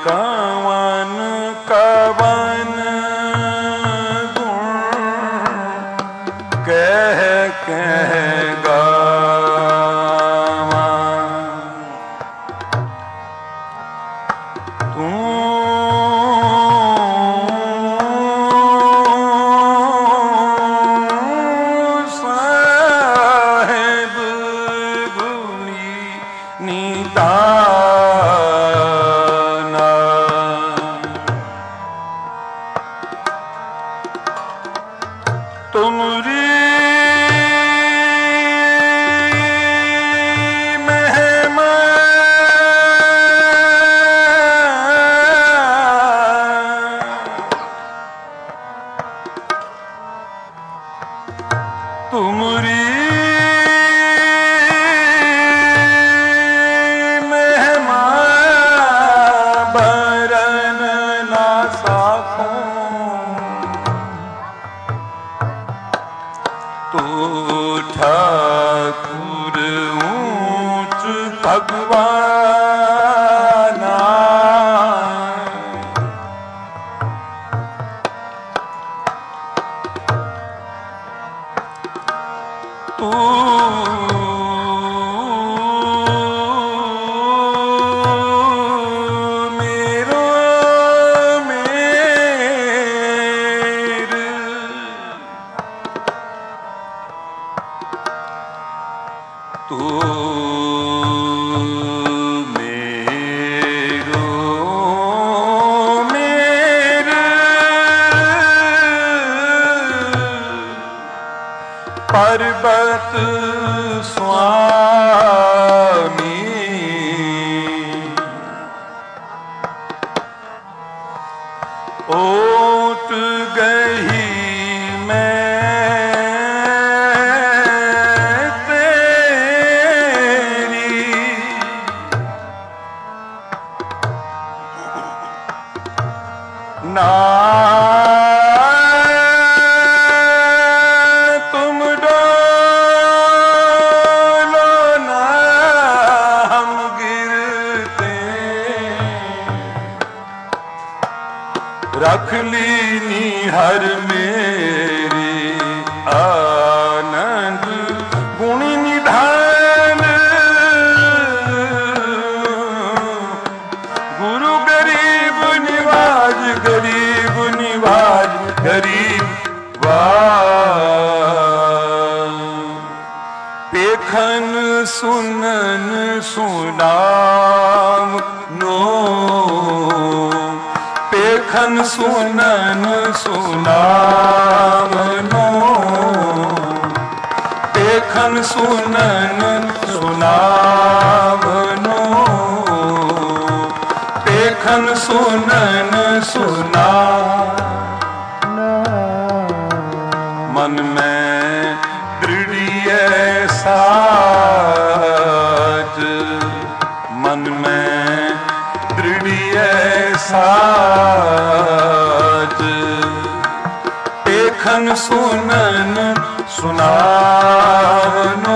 कवन कवन गुण कह कह गावा। तू साहेब गुणी निदाना। तुमरी तुमरी महिमा बरन ना साखूं। तो ठाकुर ऊंच भगवाना। तू मेरो मेर तू मेरो मेर पर्वत स्वामी। ओट गही मैं तेरी ना रख लीनी हर मेरी आनंद गुण निधान। गुरु गरीब निवाज गरीब निवाज गरीब वाज। देखन सुनन सुनाम नो देखन सुनन सुनावनो। देखन सुनन सुनावनो। देखन सुनन सुना। मन में दृढ़ साज मन में दृढ़ साज। देखन सुनन सुनावनो।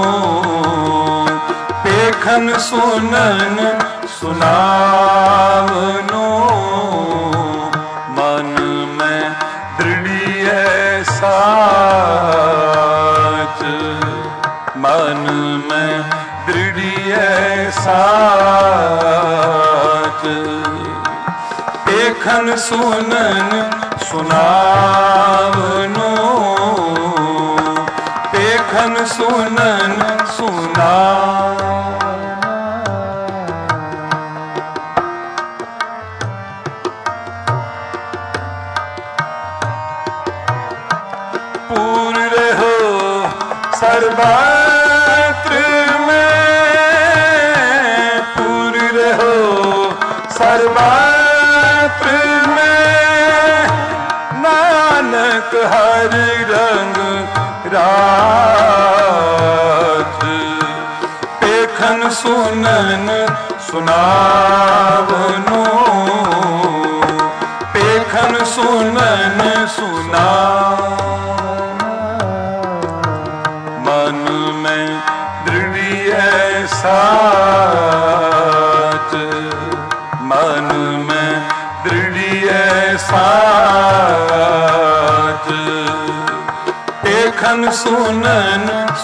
देखन सुनन सुनावनो। मन में दृढ़ साज मन में दृढ़ साज। देखन सुनन सुनावनो। देखन सुनन सुना। पूर्ण हो सर्वत्र में पूर्ण हो सर्वत्र में। नानक हर रंग राज। देखन सुनन सुनावनो। देखन सुनन सुना। मन में दृढ़ साज मन में दृढ़ साच। देखन सुनन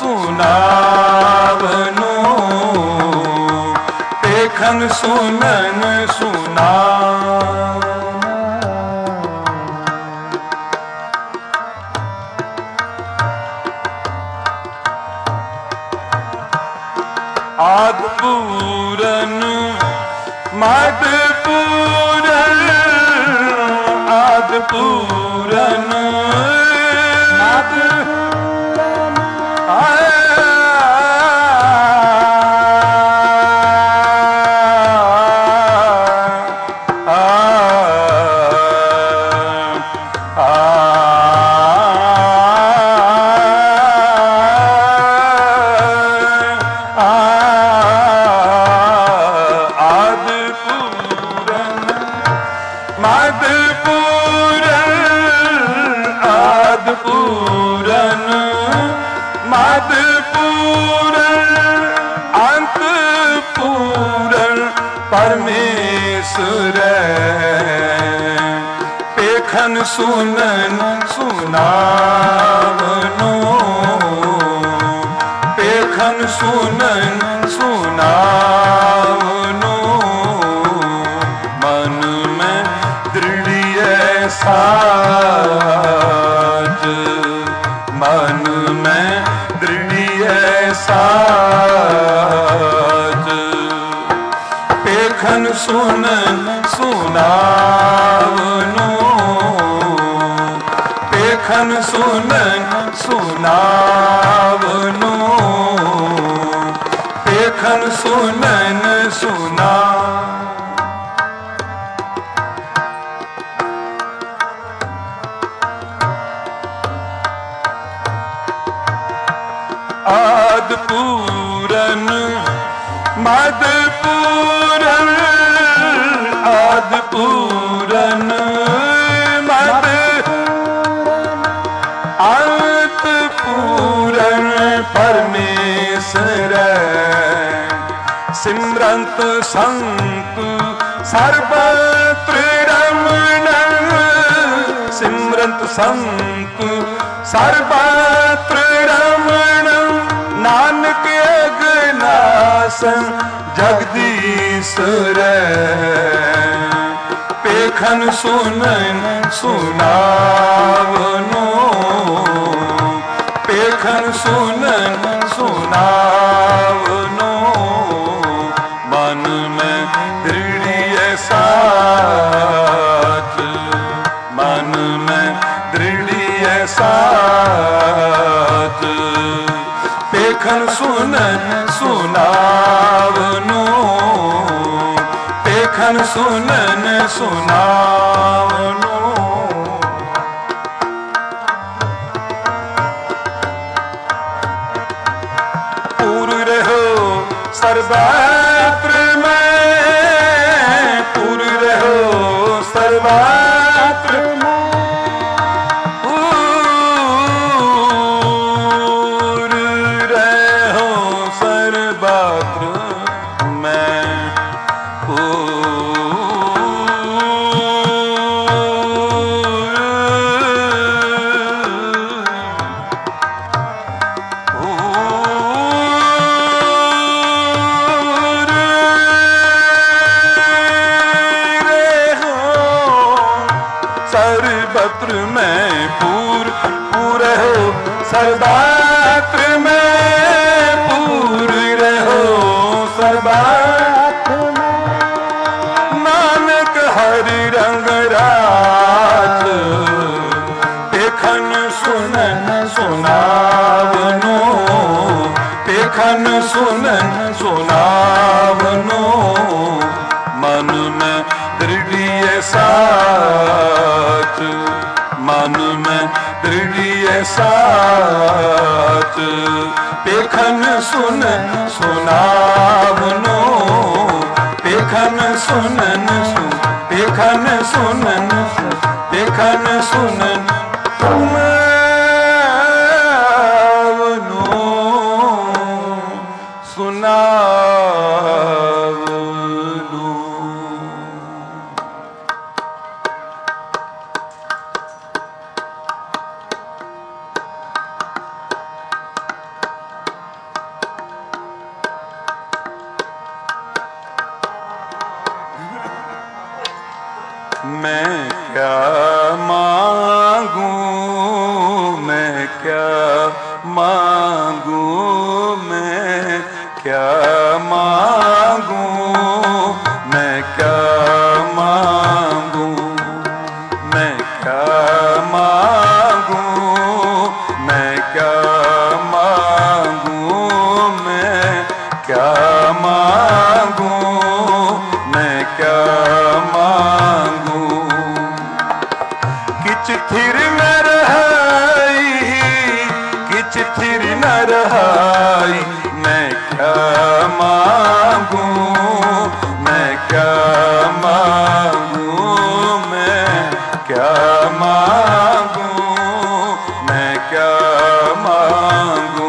सुनावनो, देखन सुनन सुनावनो। आद पूरन मद पूरन, आद पूरन मद परमेश्वर पेखन सुनन सुनावनो, पेखन सुनन सुनावनो। मन में दृढ़ साच, मन में दृढ़ साच। पेखन सुनन सुनावनो, पेखन सुनन सुनावनो, पेखन सुनन सुना। आद पूरन मद पूरन, आद पूरन मद अंत पूरन परमेश्वर सिमरंत संत सर्वत्र रमण, सिमरंत संत सर्वत्र रमण। नानक अगनासन जगदीश्वर पेखन सुनन सुनावनो, पेखन सुनन सुनावनो। मन में दृढ़ साच, मन में दृढ़ साच। पेखन सुनन सुनावनो, पेखन सुनन सुनावनो। पूर्ण रहो सर्वत्र में, पूर्ण रहो सर्वत्र में। सर्वत्र में पूर्ण हो, सर्वत्र में पूर्ण हो, सर्वत्र में। नानक हरि रंग राज पेखन सुनन सुनावनो, पेखन सुनन सुनावनो। मन में दृढ़ साच, मन में दृढ़ साच। पेखन सुनन सुनावनो, पेखन सुनन पेखन सुनन, पेखन सुनन सुनावनो, सुनावनो। मैं क्या मांगू, मैं क्या मांगू, मैं क्या मांगू, मैं क्या मांगू, मैं क्या मांगू, मैं क्या मांगू, मैं क्या मांगू, मैं क्या मांगू। किछ थिर न रहाई, किछ थिर न रहाई, मैं क्या मांगू, मैं क्या मांगू, मैं क्या मांगू, मैं क्या मांगू।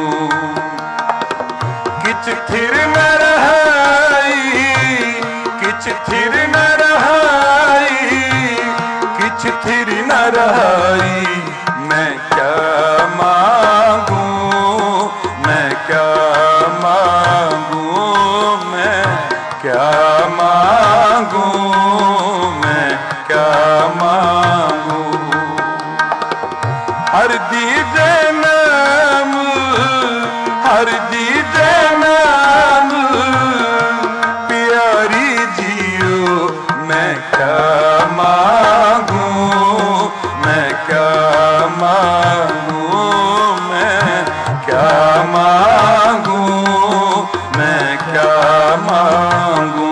किछ थिर न रहाई, किछ थिर न रहाई, किछ थिर न रहाई, मैं क्या मांगू, मैं क्या मांगू, मैं क्या मांगू, मैं क्या मांगू। हर दीजे नाम, हर दीजे नाम, प्यारी जियो, मैं क्या मांगू, मैं क्या मांगू, मैं क्या मांगू, मैं क्या मांगू।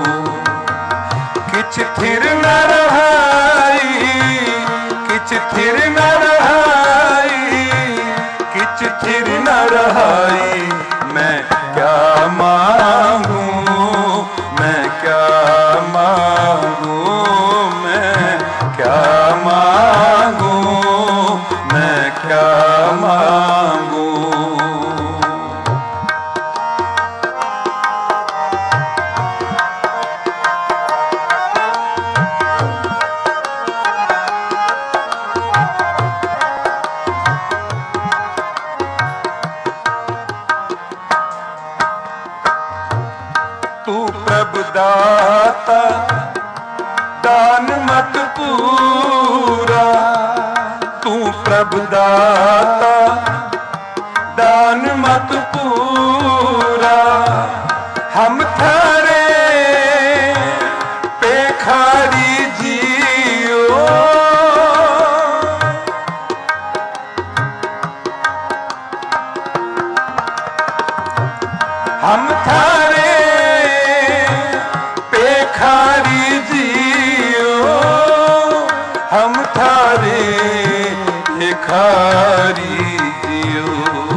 किछ थिर न रहाई, किछ थिर न रहाई, किछ थिर न रहाई, मैं क्या मांगू, मैं क्या मांगू, मैं क्या मांगू, मैं क्या मांगू। तू प्रभु दाता दान मत पूरा, तू प्रभु दाता दान मत पूरा। हम थारे पेखारी जियो, हम थारे पेखारी जियो, हम थारे पेखारी जियो,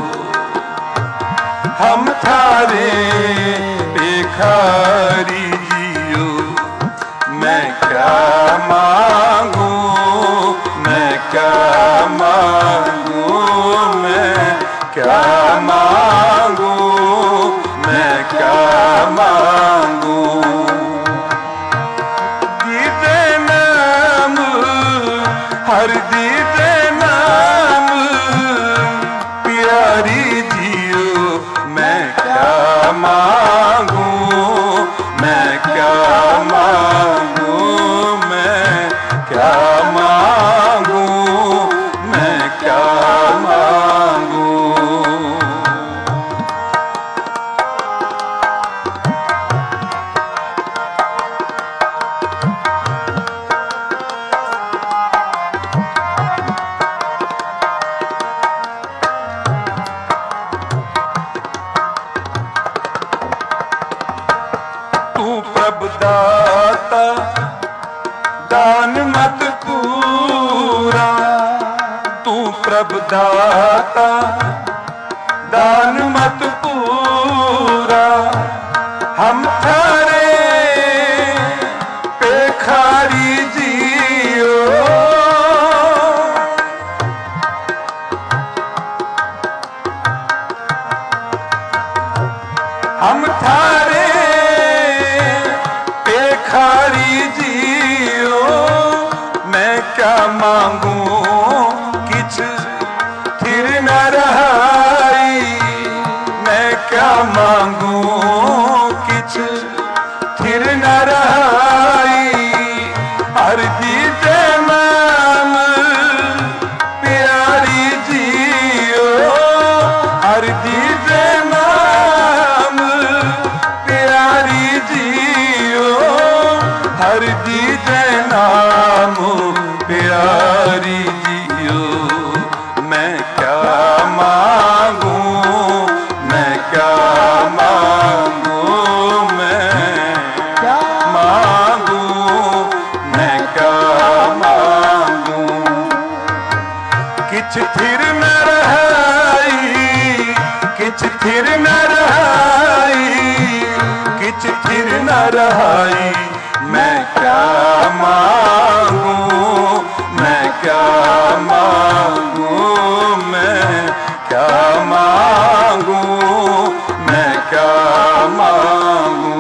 हम थारे पेखारी जियो। मैं क्या मांगू, मैं क्या मांगू, मैं क्या मांगू, मैं क्या मांगू। दीदे नाम, हर दीदे नाम, प्यारी जियो, मैं क्या मांगू, मैं क्या मांगू, मैं क्या मांगू, मैं क्या मांगू। तू प्रभु दाता दान मत पूरा, तू प्रभु दाता दान मत पूरा। हम थारे पेखारी जियो, हम थारे पेखारी जियो। मैं क्या मांगू, किछ थिर न रहाई, मैं क्या मांगू, किछ थिर न रहाई। हर दीजे नाम प्यारी जियो। मैं क्या मांगू, मैं क्या मांगू, मैं क्या मांगू, मैं क्या मांगू। किछ थिर न रहाई, किछ थिर न रहाई, किछ थिर न रहाई। मैं क्या मांगू, मैं क्या मांगू, मैं क्या मांगू, मैं क्या मांगू।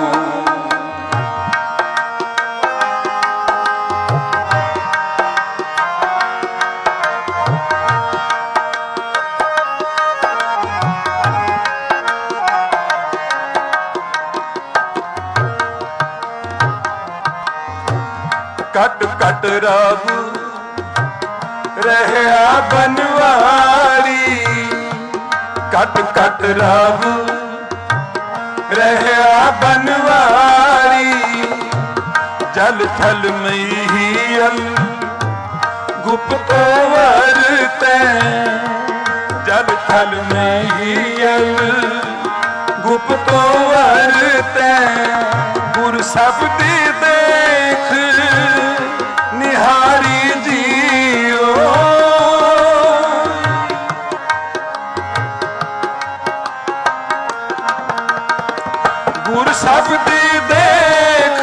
कट कट रब रहया बनवारी, कट कट रब रहया बनवारी। जल थल महीयल गुप्त वरते, जल थल महीयल गुप्त वरते। गुर शब्दी देख निहारी जियो। गुर शब्दी देख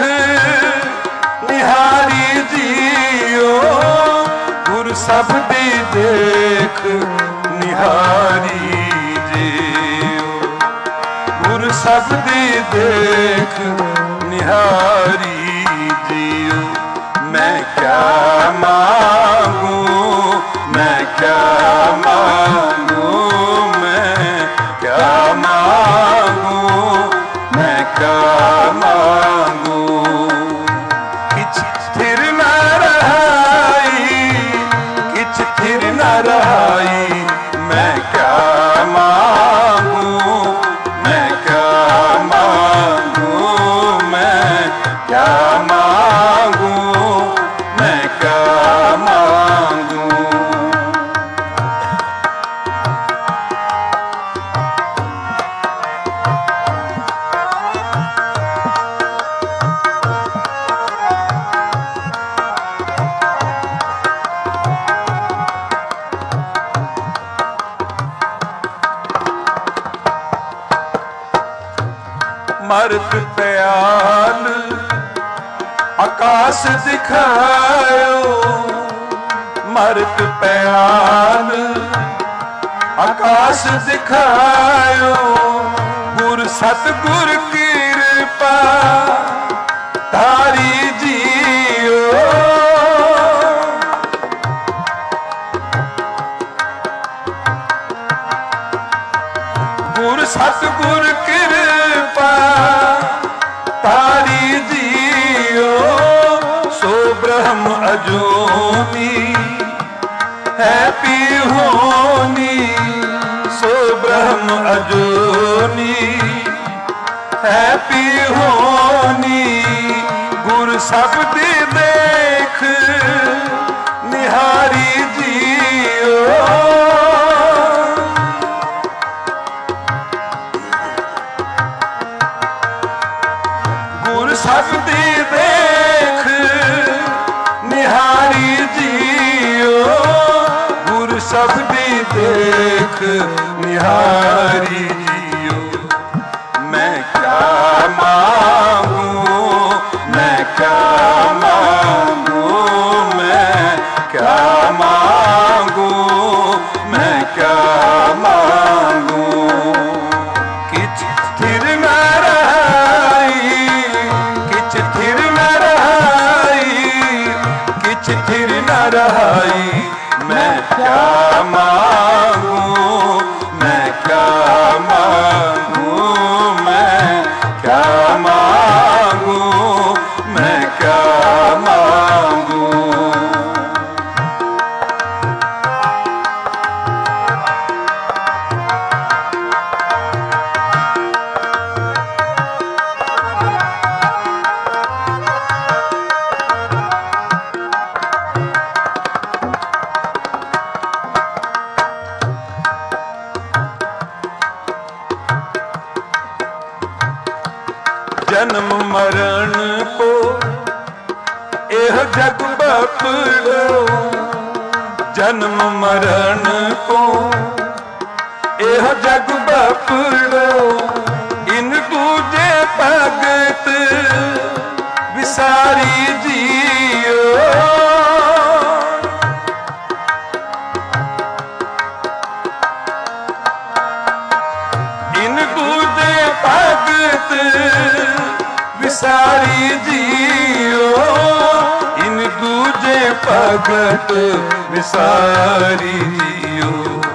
निहारी जियो। गुर शब्दी देख निहारी जियो। गुर शब्दी देख निहारी जियो। मैं क्या मांगू, मैं क्या मांगू, मैं क्या मांगू, मैं क्या मांगू। किछ थिर न रहाई, किछ थिर न रहाई। मैं क्या मांगू, मैं क्या मांगू, मैं क्या मांगू, मैं क्या मांगू। मर्त प्याल आकाश दिखायो, मर्त प्याल आकाश दिखायो। गुर सतगुर कृपा धारी जियो। गुर सतगुर कृपा धारी जियो। सो ब्रह्म अजूनी है पिहोनी, सो ब्रह्म अजूनी है पिहोनी। गुर शब्दी देख निहारी जियो। गुर शब्दी देख निहारी जियो। गुर शब्दी देख निहारी जियो। मैं क्या मांगू, मैं क्या मांगू, मैं क्या मांगू, मैं क्या मांगू। किछ थिर न रहाई, किछ थिर न रहाई, किछ थिर न रहाई। मैं क्या मांगू, मैं क्या मांगू, मैं क्या मांगू, मैं क्या मांगू। एह जग बपड़ो जन्म मरण को, एह जग बपड़ो इन दूजे भगत विसारी जियो। इन दूजे भगत विसारी जियो, इन दूजे भगत विसारी जियो,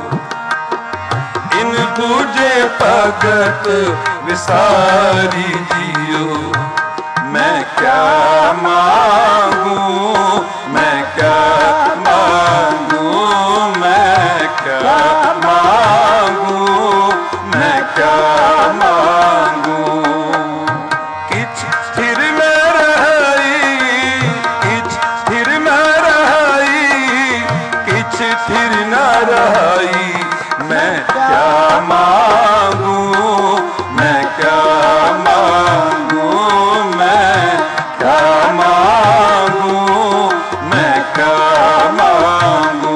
इन दूजे भगत विसारी जियो। मैं क्या मांगू, मैं क्या मांगू, मैं क्या मांगू, मैं क्या मांगू। किछ स्थिर न रही, किछ स्थिर न रही, किछ स्थिर न रही। मैं क्या मांगू, मैं क्या मांगू, मैं क्या मांगू, मैं क्या मांगू।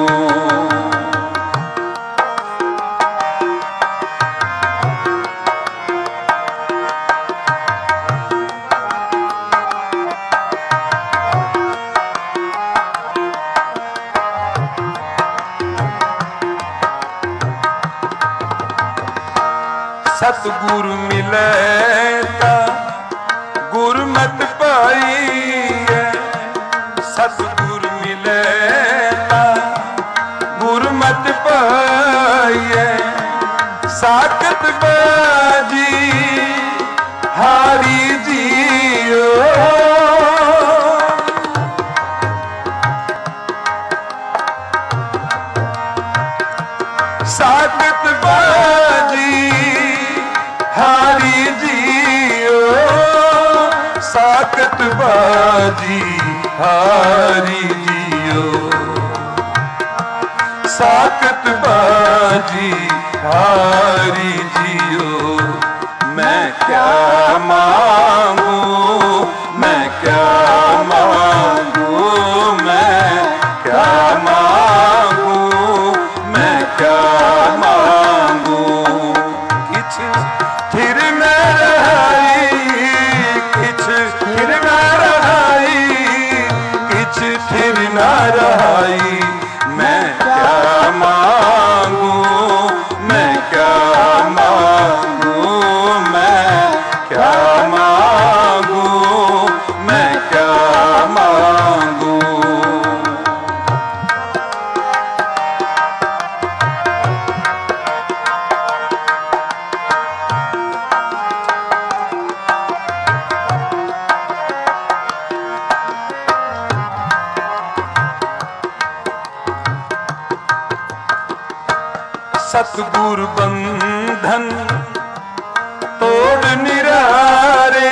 सतगुरु मिले ता गुरमत पाईए, सतगुरु मिले ता गुरमत पाईए। साकत बाजी हारी जियो, साकत बाजी हारी जियो, साकत बाजी हारी जियो, साकत बाजी हारी जियो। मैं क्या मांगू, मैं क्या मांगू, मैं क्या मांगू, मैं क्या मांगू। किछ स्थिर न रही, किछ स्थिर न रही, किछ स्थिर न रही। मैं क्या मांगू, मैं क्या मांगू, मैं क्या मांगू, मैं क्या मांगू। सतगुरु बंधन तोड़ निरारे,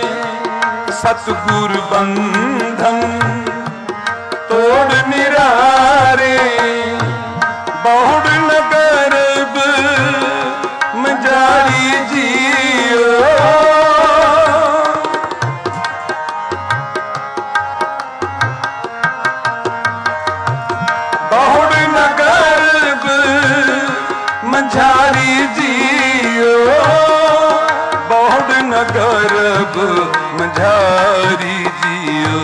सतगुरु बंधन तोड़ निरारे। बहुड़ न गर्भ मजारी जियो, बहुड़ न गर्भ मझारी जियो, बहुड़ न गर्भ मझारी जियो,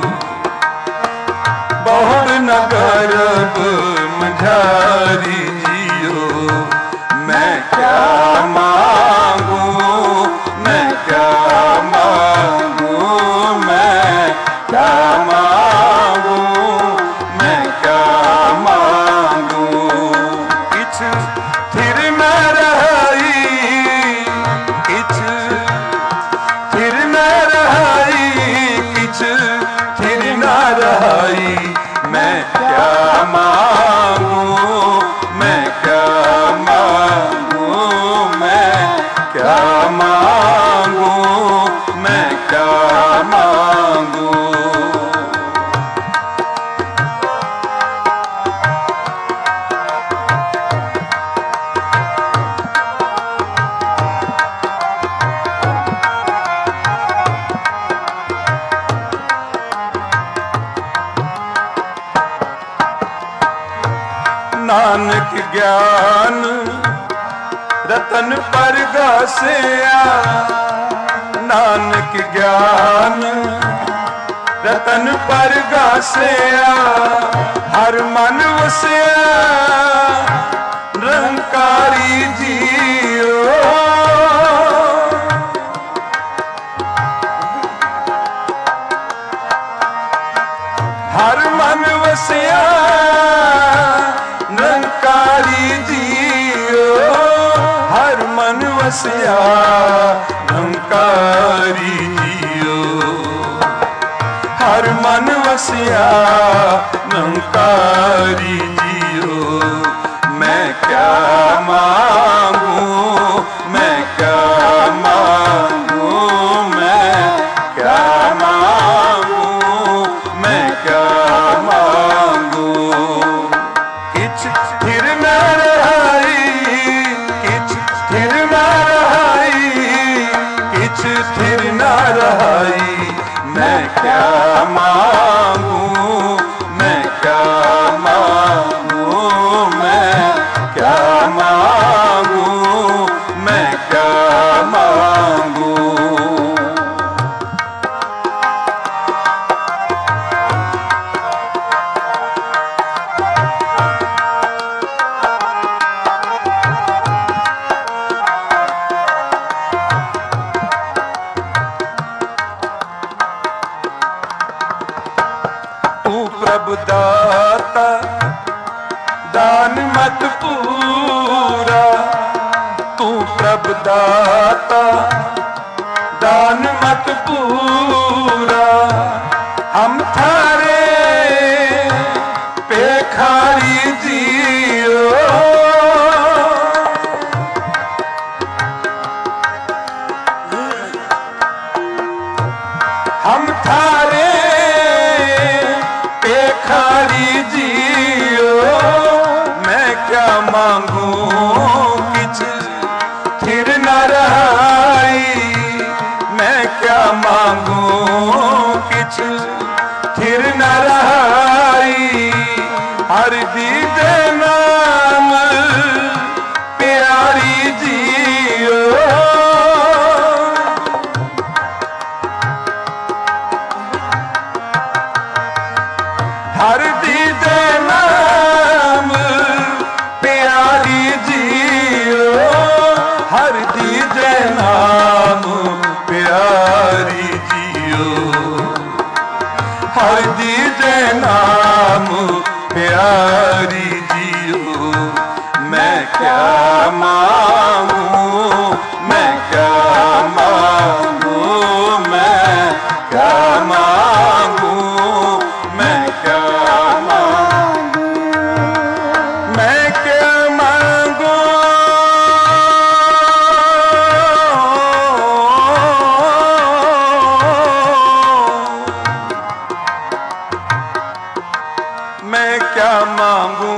बहुड़ न गर्भ मझारी जियो। मैं क्या मांगू, मैं क्या मांगू, मैं क्या मांगू, मैं क्या मांगू। किछ स्थिर न रही, किछ स्थिर न रही, किछ स्थिर न रही। मैं क्या मांगू, मैं क्या मांगू, मैं क्या मांगू, मैं क्या मांगू। नानक ज्ञान रतन परगासिया, नानक ज्ञान रतन परगासिया, हर मन वसिया निरंकारी जियो। हर मन वसिया निरंकारी जियो, हर मन वसिया निरंकारी जियो, हर मन वसिया निरंकारी जियो। मैं क्या मांगू, मैं क्या मांगू, मैं क्या मांगू, मैं क्या मांगू। किछ स्थिर न रहाई, किछ स्थिर न रहाई, किछ स्थिर न रहाई। मैं क्या मांगू, मैं क्या मांगू, मैं क्या मांगू, मैं क्या मांगू। तू प्रभु दाता दान मत पूरा, तू प्रभु दाता दान मत पूरा। हम थारे पेखारी जियो, हम थारे पेखारी जियो। मैं क्या मांगू किछ स्थिर न रहाई, मैं क्या मांगू किछ स्थिर न रहाई। हर दीजे नाम प्यारी जियो, हर दीजे नाम प्यारी जियो, हर दीजे नाम प्यारी जियो, हर दीजे नाम प्यारी जियो। मैं क्या मांगू, मैं क्या मांगू, मैं क्या मांगू, मैं क्या मांगू, मैं क्या मांगू। मैं क्या मांगू,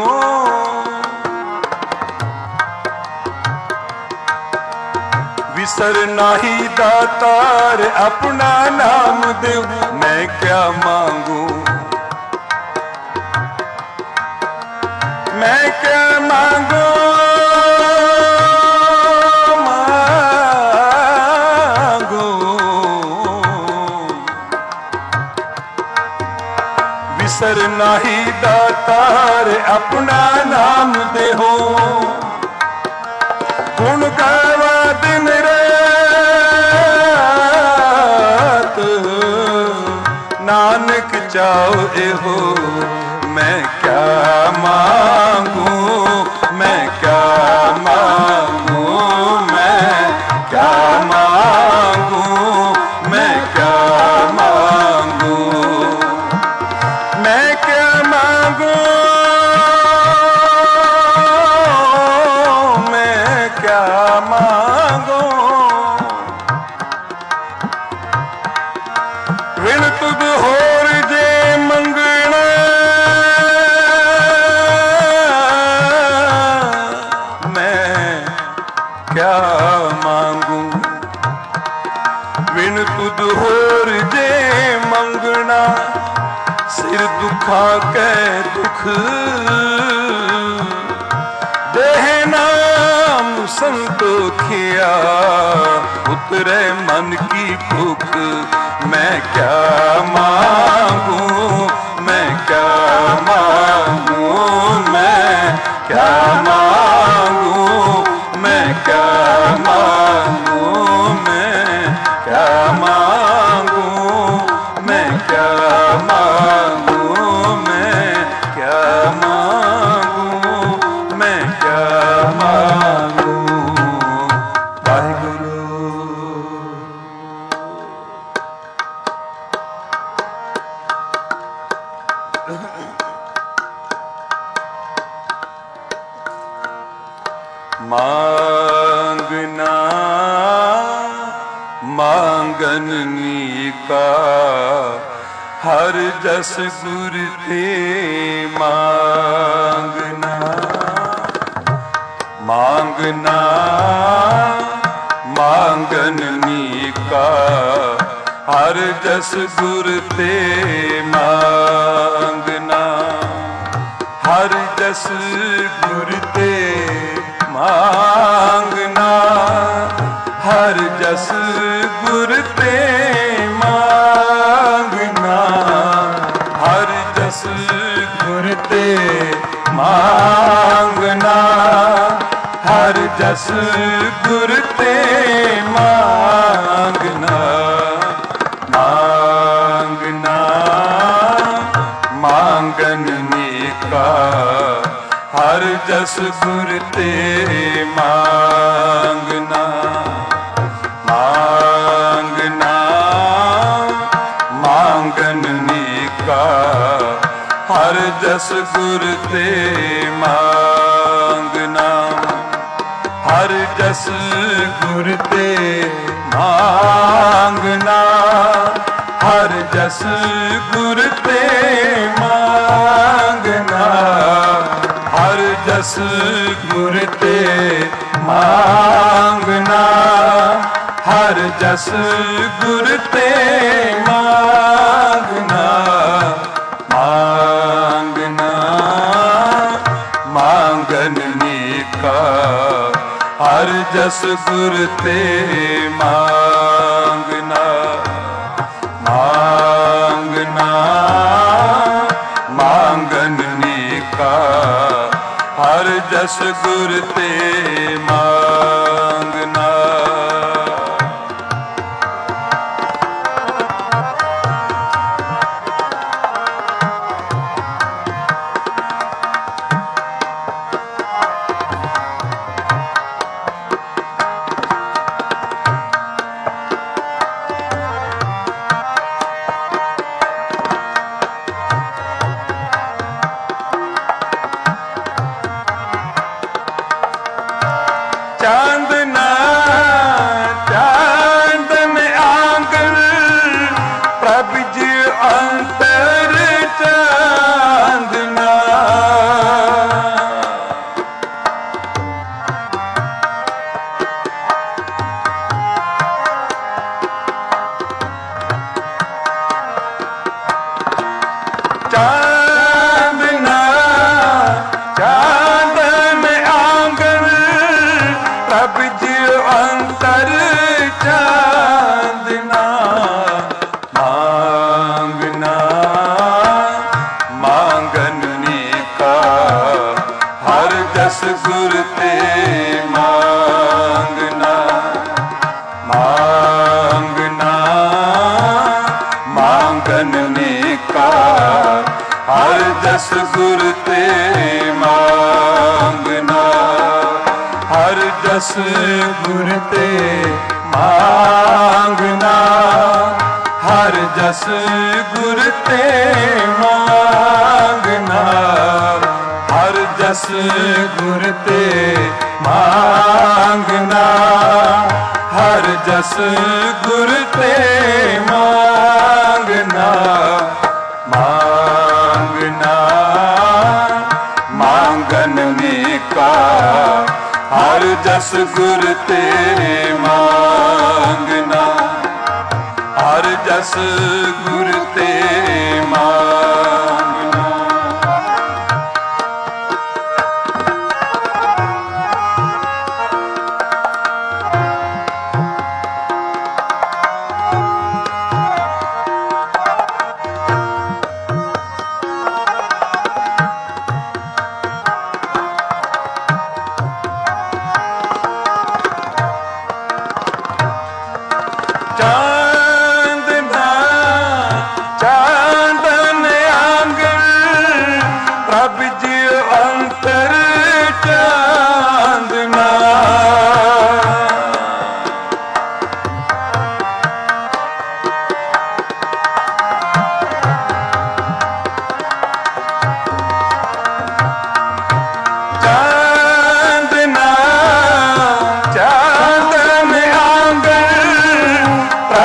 विसर नाही दातार अपना नाम देव। मैं क्या मांगू, मैं क्या मांगू, मांगू। विसर नाही दातार अपना नाम दे हो। गुण गावा दिन रात नानक चाओ एहो। मैं क्या मांगू, मैं क्या मांगू, मैं क्या मांगू, मैं क्या मांगू, मैं क्या मांगू, मैं क्या मांगू। विण तुद होर जे मंगना मैं क्या मांगू। विण तुद होर जे मंगना सिर दुखा के दुख संतोखिया उतरे मन की भूख। मैं क्या मांगू, मैं क्या मांगू, मैं क्या मांगू, मैं क्या मांगू, मैं क्या मांगू, मैं क्या मांगू, मैं क्या मांगू, मैं क्या मांगू। वाहिगुरु। मांगना मांगननी का हर जस गुर ते मांगना। मांगना मांगननी का हर जस गुर ते मांगना। हर जस गुर ते मांगना। हर जस गुर ते मांगना। हर जस गुर ते मांगना। हर जस गुर ते मांगना। मांगना मांगनने का हर जस गुर ते मांगना। मांगना मांगनने का हर जस गुर ते मांगना। हर जस गुर ते मांगना। हर जस गुर ते मांगना। हर जस गुर ते मांगना। हर जस गुर ते मांगना। मांगना मांगनने का हर जस गुर ते मांगना। मांगना मांगनने का हर जस गुर ते मांगना। चांदना चांदन आंगन प्रभ जी अंतर चांदना। चांदना चांदन आंगन प्रभ जी अंतर चांदना। मांगना मांगनने का हर जस गुर ते मांगना। मांगना मांगनने का हर जस गुर ते मांगना। हर जस गुर ते मांगना। हर जस गुर ते मांगना। हर जस गुर ते मांगना। हर जस गुर ते मांगना। मांगना मांगनने का हर जस गुर ते मांगना। हर जस गुर ते मांगना।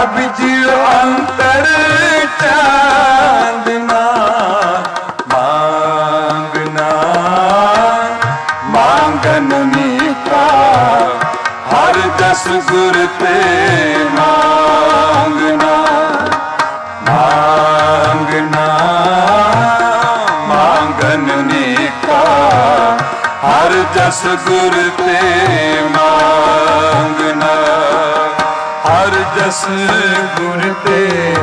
बिज अंतर चांदना मांगना मांगन मीठा हर जस गुर ते मांगना मांगना मांगन मीठा हर जस गुर ते मांगना हर जस गुर ते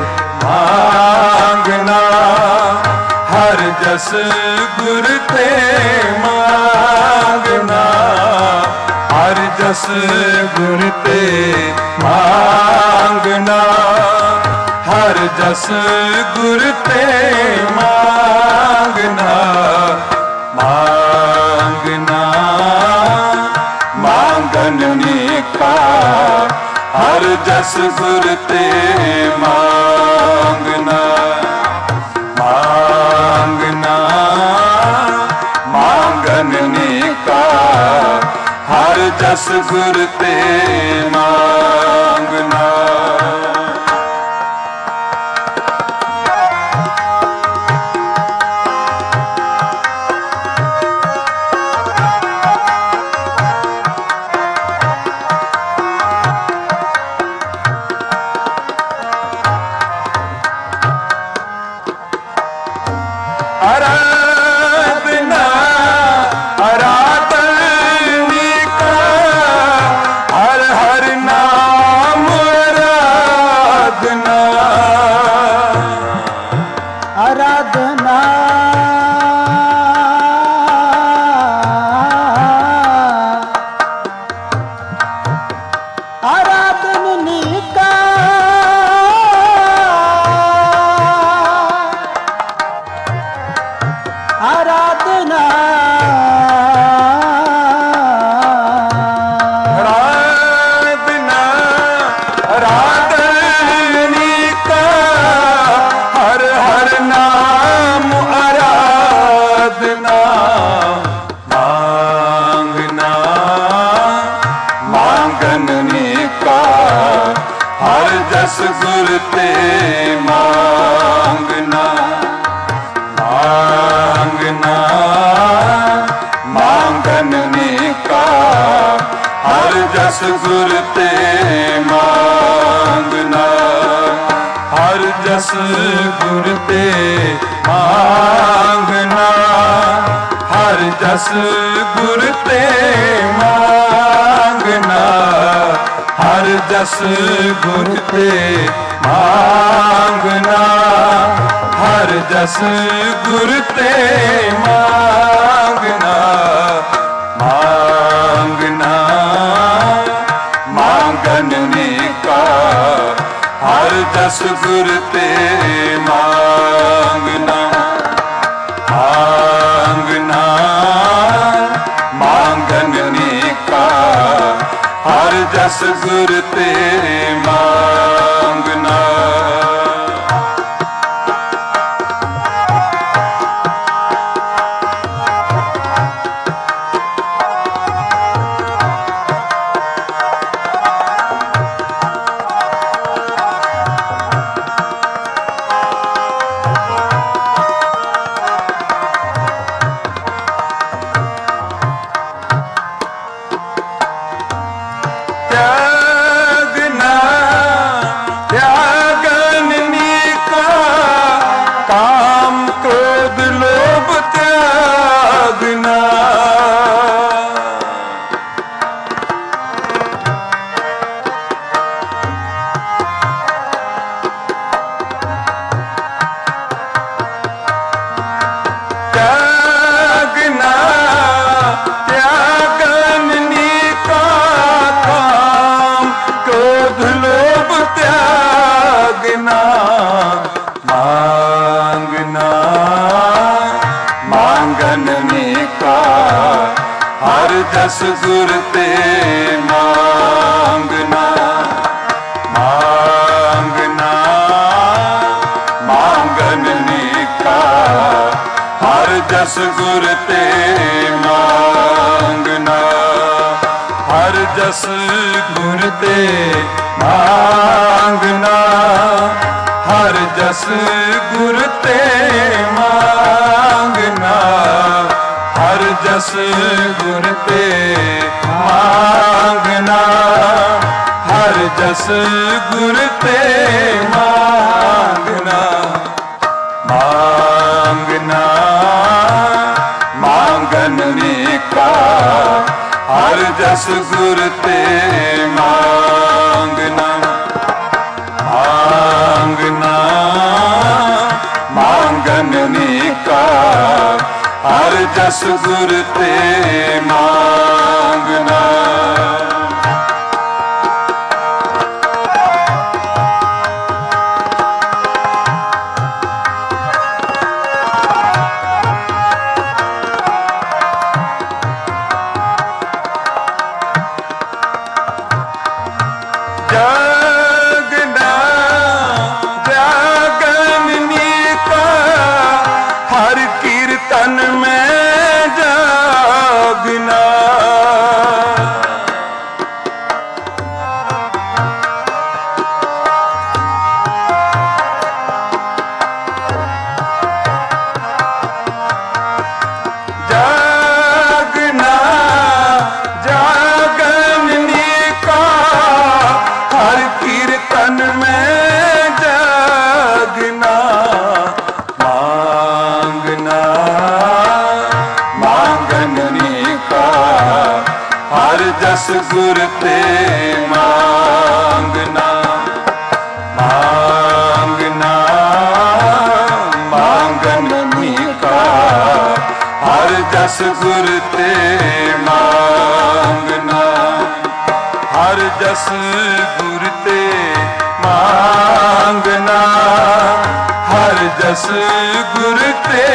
मांगना हर जस गुर ते मांगना हर जस गुर ते मांगना हर जस गुर ते मांगना मांगना मांगन मीठा हर जस गुर ते मांगना मांगना मांगन मीठा हर जस गुर ते मांगना आराधना आराधनी का हर हर नाम आराधना आराधना आराधनी का आराधना आराधना आराधनी का हर हर नाम आराधना मांगना मांगन का हर जस गुर ते मांगना मांगना मांगन का हर जस गुर ते मांगना हर जस गुर ते मांगना हर जस गुर ते मांगना हर जस गुर ते मांगना हर जस गुर ते मांगना मांगना मांगन का हर जस गुर ते मांगना मांगना मांगन का हर जस गुर ते मांगना त्यागना त्यागन का काम क्रोध लोभ त्यागना त्यागना त्यागन का काम क्रोध लोभ त्यागना मांगना मांगन का हर जस गुर ते मांगना मांगना मांगन का हर जस गुर ते मांगना ਹਰ ਜਸ ਗੁਰ ਤੇ ਮੰਗਣਾ, ਹਰ ਜਸ ਗੁਰ ਤੇ ਮੰਗਣਾ, ਹਰ ਜਸ ਗੁਰ ਤੇ ਮੰਗਣਾ, ਹਰ ਜਸ ਗੁਰ ਤੇ ਮੰਗਣਾ, ਮੰਗਣਾ ਮੰਗਨ ਨੀਕਾ, ਹਰ ਜਸ ਗੁਰ ਤੇ ਮੰਗਣਾ, ਮੰਗਣਾ ਮੰਗਨ ਨੀਕਾ, ਹਰ ਜਸ ਗੁਰ ਤੇ ਮੰਗਣਾ। ਜਸ ਗੁਰ ਤੇ ਮੰਗਣਾ, ਮੰਗਣਾ ਮੰਗਨ ਨੀਕਾ, ਹਰ ਜਸ ਗੁਰ ਤੇ ਮੰਗਣਾ, ਹਰ ਜਸ ਗੁਰ ਤੇ ਮੰਗਣਾ, ਹਰ ਜਸ ਗੁਰ ਤੇ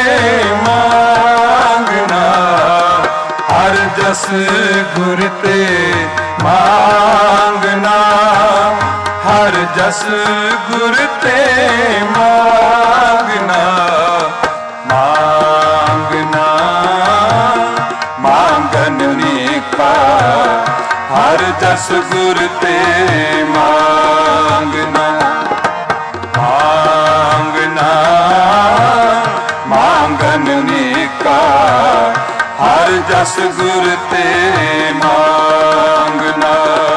ਮੰਗਣਾ, ਹਰ ਜਸ ਗੁਰ ਤੇ ਮੰਗਣਾ, ਹਰ ਜਸ ਗੁਰ ਤੇ ਮੰਗਣਾ, ਮੰਗਣਾ ਮੰਗਨ ਨੀਕਾ, ਹਰ ਜਸ ਗੁਰ ਤੇ ਮੰਗਣਾ, ਮੰਗਣਾ ਮੰਗਨ ਨੀਕਾ, ਹਰ ਜਸ ਗੁਰ ਤੇ ਮੰਗਣਾ।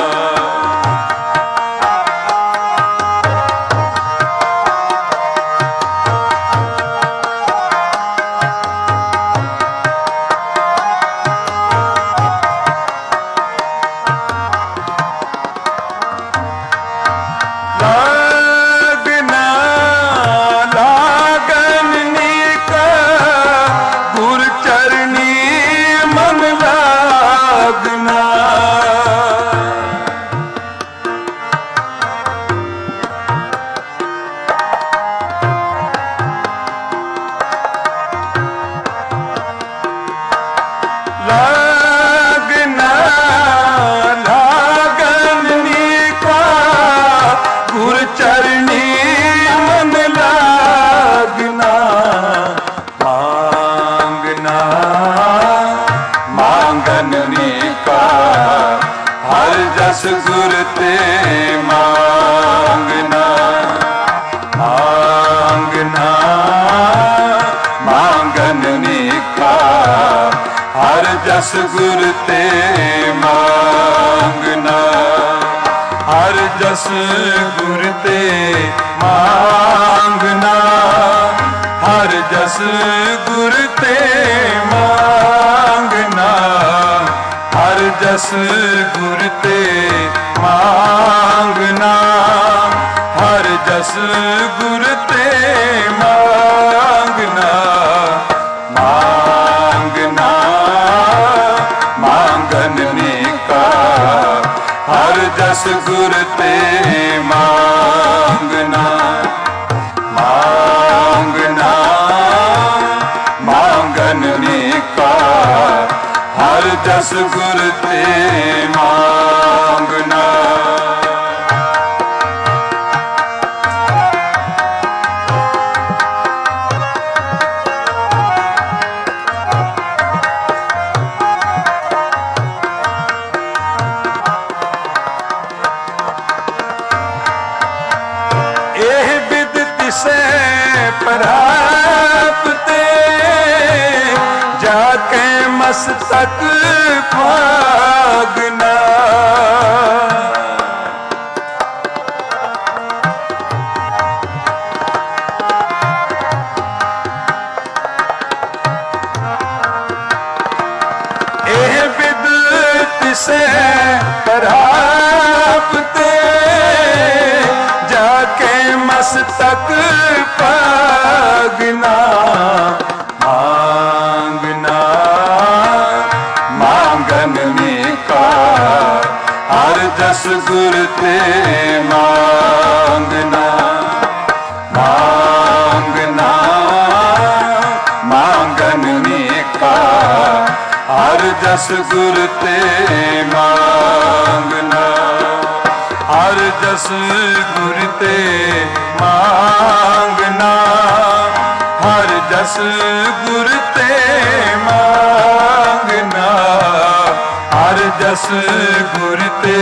ਜਸ ਗੁਰ ਤੇ ਮੰਗਣਾ, ਮੰਗਣਾ ਮੰਗਨ ਨੀਕਾ, ਹਰ ਜਸ ਗੁਰ ਤੇ ਮੰਗਣਾ, ਹਰ ਜਸ ਗੁਰ ਤੇ ਮੰਗਣਾ, ਹਰ ਜਸ ਗੁਰ ਤੇ ਮੰਗਣਾ, ਹਰ ਜਸ ਗੁਰ ਤੇ ਮੰਗਣਾ, ਹਰ ਜਸ ਗੁਰ ਤੇ ਮੰਗਣਾ, ਮੰਗਣਾ ਮੰਗਨ ਨੀਕਾ, ਹਰ ਜਸ ਗੁਰ ਤੇ ਮੰਗਣਾ, ਮੰਗਣਾ ਮੰਗਨ ਨੀਕਾ, ਹਰ ਜਸ ਗੁਰ ਤੇ ਮੰਗਣਾ। मस्तक भागना। एह विद तिसे प्राप्ते जाके मस्तक भागना। मांगना मांगन का हर जस गुर ते मांगना। मांगना मांगन का हर जस गुर ते मांगना। हर जस गुर ते मांगना। हर जस गुर ते मांगना। हर जस गुर ते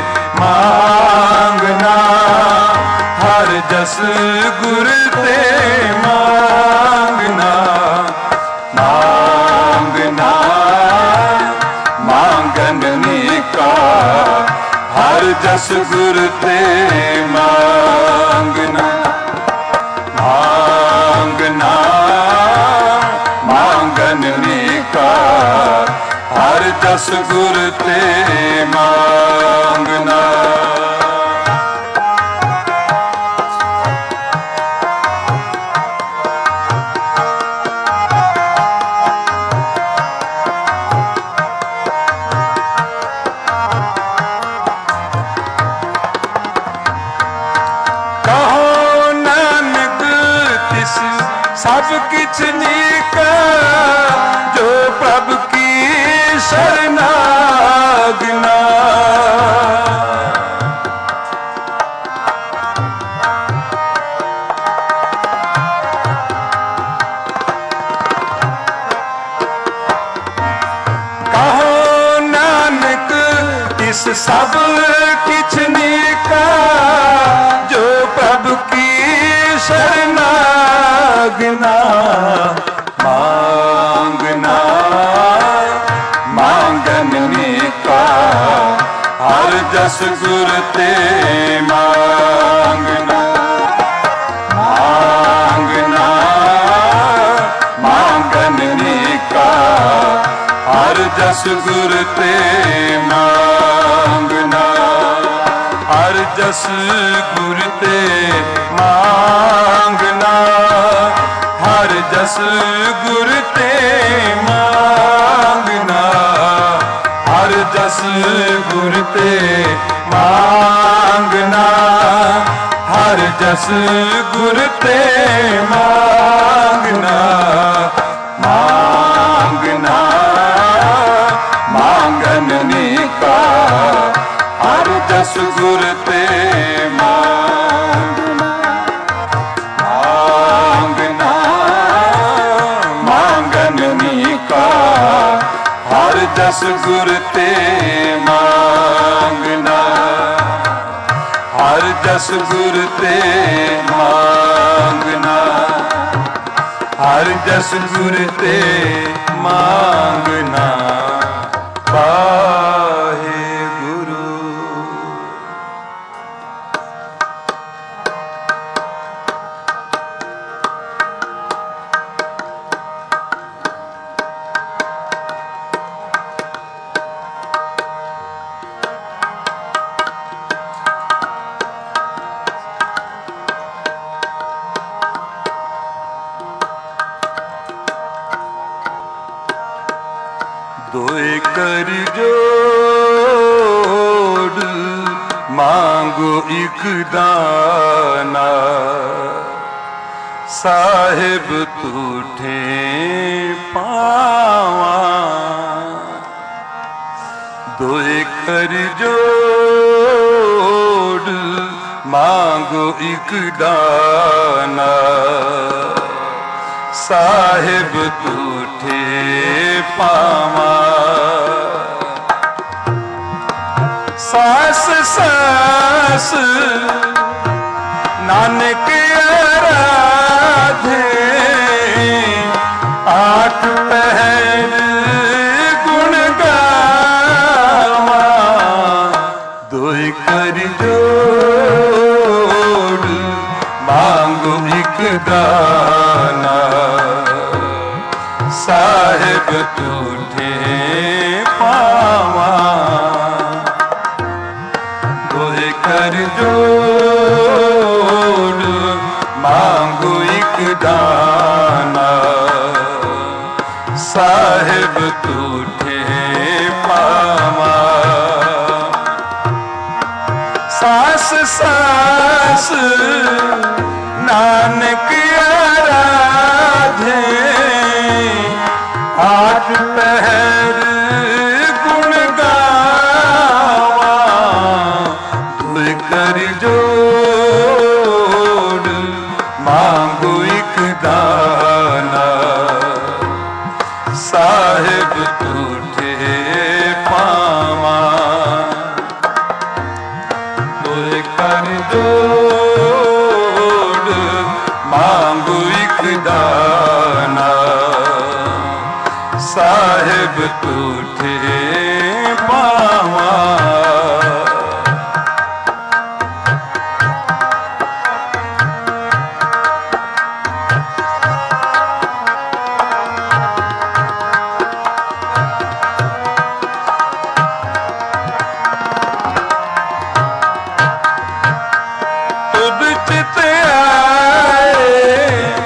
मांगना। हर जस गुर ते मांगना। मांगना मांगन का हर जस गुर ते मांगना। मांगना मांगन का हर जस गुर ते मांगना। सब किछ नीका जो प्रभु की शरणागना। कहो नानक इस सब किछ नीका जो प्रभु की शरणागना। मांगना मांगन का हर जस गुर ते मांगना। मांगना मांगन का हर जस गुर ते मांगना। हर जस गुर ते मांगना। हर जस गुर ते मांगना। हर जस गुर ते मांगना। हर जस गुर ते मांगना। मांगना मांगन का हर जस गुर ते मांगना। मांगना मांगन का हर जस गुर ते मांगना। हर जस गुर ते मांगना। हर जस गुर ते मांगना। वाहेगुरु। दोए कर जोड़ मांगो एक दाना। साहिब तूठे पावा। दोए कर जोड़ मांगो एक दाना। साहिब तूठे पावा। सास सास नानक आराधे। आठ पहर तूठे पावा दोहे कर जोड़ मांगू एक दाना साहिब तूठे पावा सास सास नानक आराधे आठ पहर गुण गावा दुए कर जोड़ मांगू एक दाना साहिब तूठे पावा दुए कर जोड़ मांगू एक दाना साहिब तूठे पावा तुद चित आए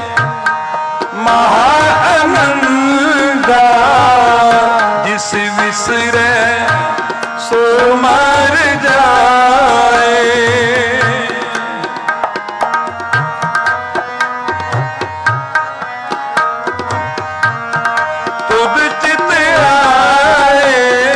महाअनंदा जिस विसरे सो मर जाए तुद चित आए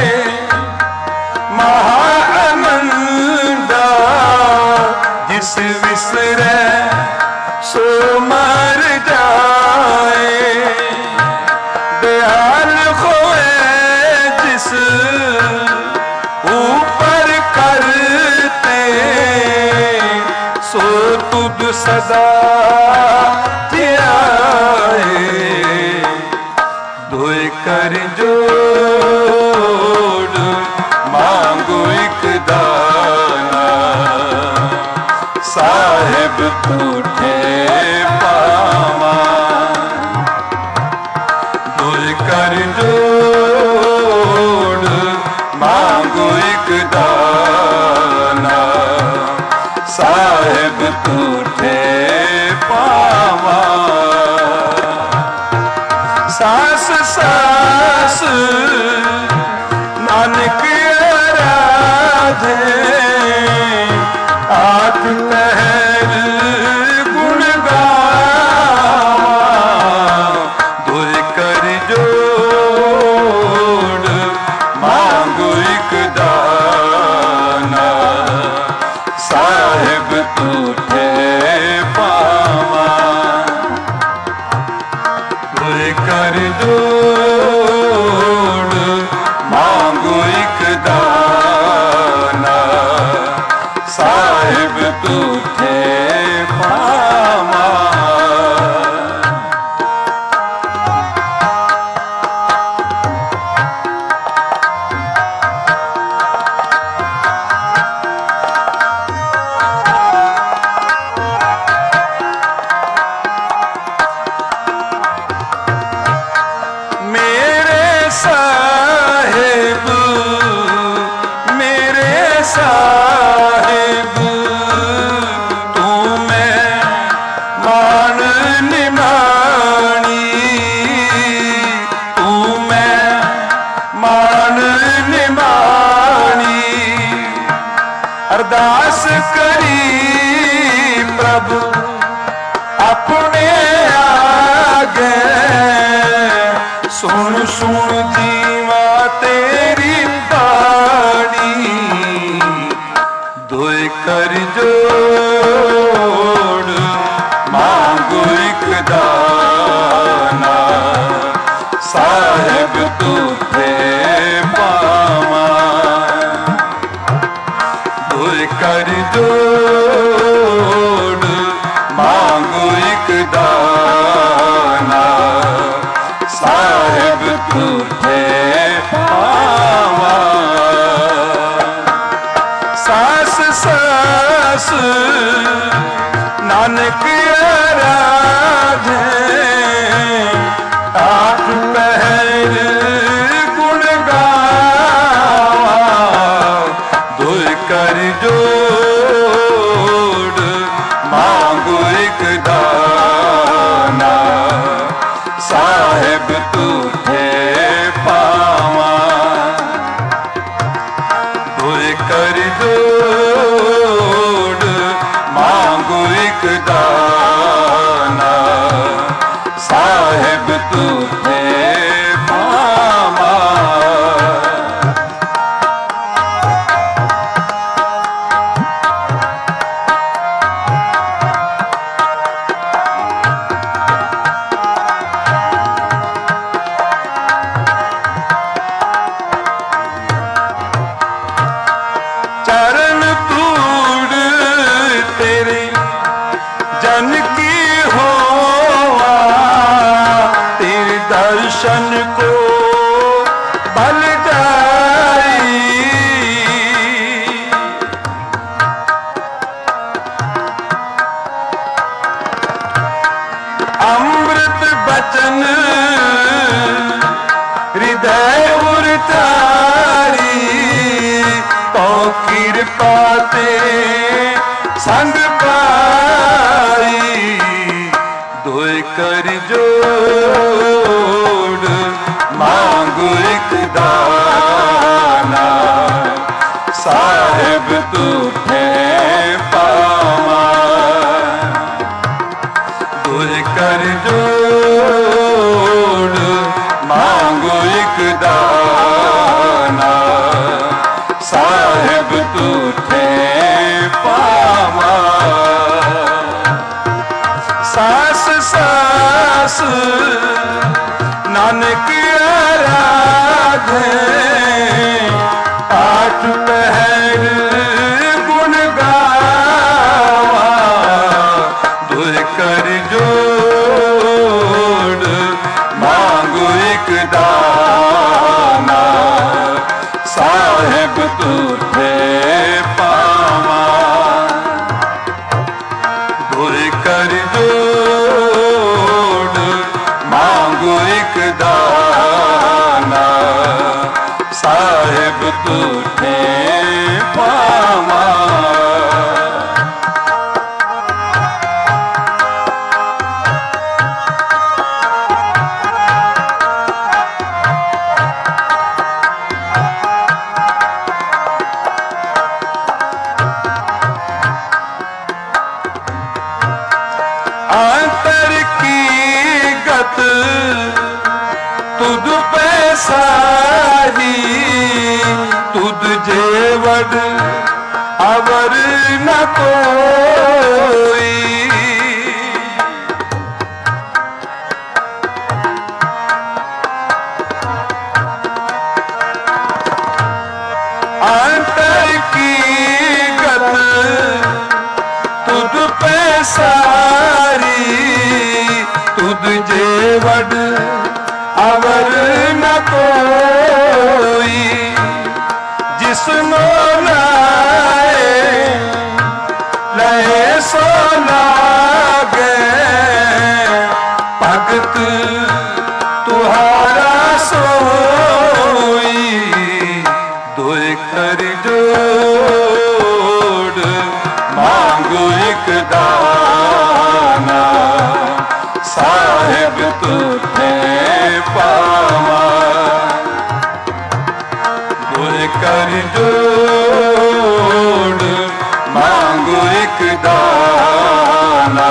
महाअनंदा जिस विसरे सो मर जाए दयाल खोए जिस ऊपर करते सो तुद सदा ध्याए दुए कर जोड़ मांगो एक दाना साहिब तूठे पावा दुए कर जोड़ मांगो एक दाना साहिब तूठे पावा सास सास नानक आराधे आठ पहर गुण गावा दुए कर जोड़ मांगो एक दाना साहिब तूठे पावा दुए कर जोड़ मांगो एक दाना साहिब तूठे पावा मेरे साहिब तू मैं मान निमानी तू मैं मान निमानी अरदास करी प्रभु अपने आगे सुन सुन जीवा तेरी बाणी दुए कर जोड़ मांगो एक दाना साहिब तूठे पावा दुए कर जोड़ मांगो एक दाना साहिब तूठे पावा सास सास नानक आराधे आठ पहर साहेब तुझे पावा दुए कर जोड़ मांगू एक दाना साहेब तुझे पावा चरण तूड़ तेरे जन की होवा तेरे दर्शन को बल जाई अमृत बचन हृदय उरतारी तो कृपा ते संग पाई दुए कर जोड़ मांगू एक दाना साहेब तुझे पावा दुए कर जोड़ मांगू एक दाना साहेब तुझे पावा सास सास नानक आराधे आठ पहर गुण गावा दुए कर जोड़ मांगू एक दाना साहेब तुझे पावा दुए कर जोड़ मांगू एक दाना साहेब तुझे पावा अंतर की गत तुद पे सारी तुद जेवड़ अवर न कोई अंतर की गत तुद पे सारी तुद जेवड़ अवर न कोई जिसनो लाए लहे सो लागे भगत तुहारा सोई दुए कर जोड़ मांगू एक दाना साहेब तुझे पावा दुए कर जोड़ मांगू एक दाना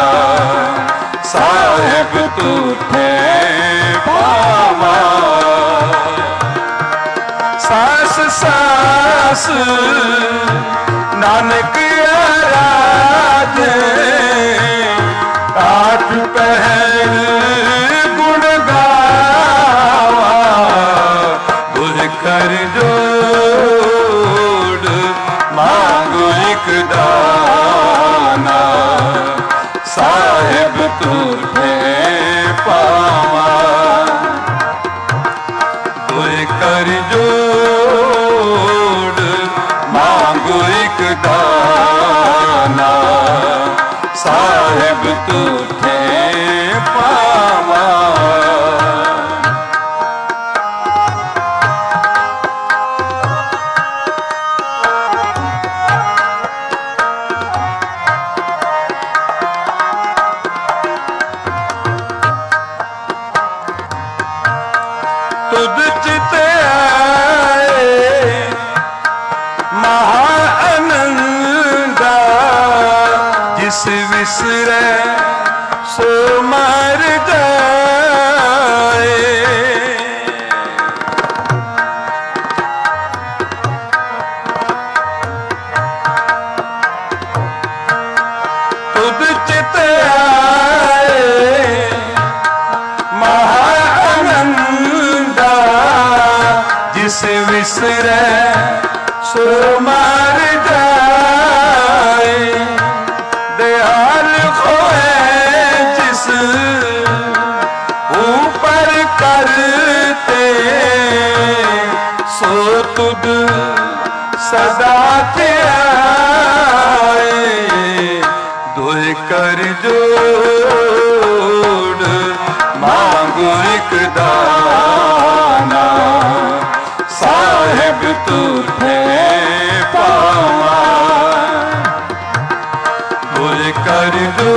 साहेब तुझे पावा सास सास नानक आराधे आठ पहर गुण गावा दुए कर जोड़ मांगू एक दाना साहेब तुझे पावा दुए कर जोड़ मांगू एक दाना साहेब तुझे पावा तुद चित आए महा आनंदा जिस विसरे सो मर जाए। तुद चित आए महा आनंदा जिस विसरे सो मर जाए। दयाल खोए जिस ऊपर करते सो तुद सदा ध्याए। दुह कर जोड़ मांगो एक दाना साहिब तुझे पावा। दुह कर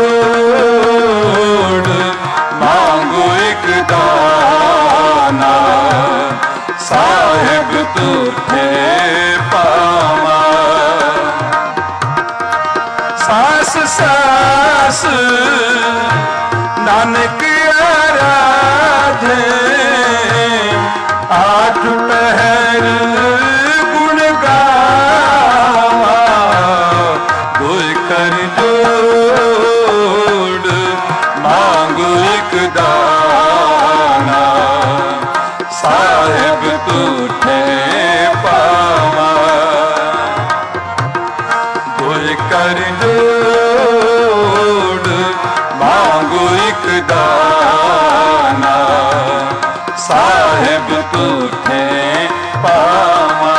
जोड़ मांगो एक दाना साहिब तुझे पावा। सास सास नानक आराधे आठ पहर गुण गावा। दुह कर जोड़ मांगो एक दाना साहिब तुझे पावा। दुह कर जोड़ मांगो एक दाना साहिब तुझे पावा।